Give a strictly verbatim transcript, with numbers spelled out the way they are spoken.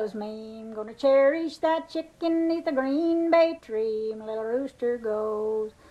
follows me. I'm gonna cherish that chicken 'neath the green bay tree. My little rooster goes.